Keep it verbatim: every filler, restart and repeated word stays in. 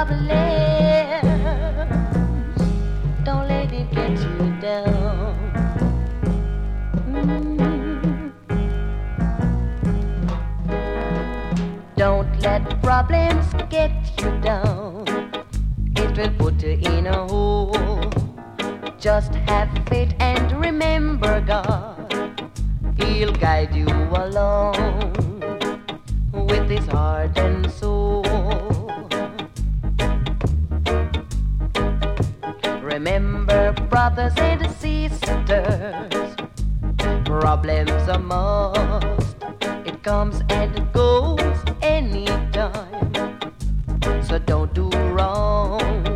problems, don't let it get you down. Mm. Don't let problems get you down. It will put you in a hole. Just have faith and remember God. He'll guide you along with his heart and soul. Remember, brothers and sisters, problems are must. It comes and it goes anytime. So don't do wrong.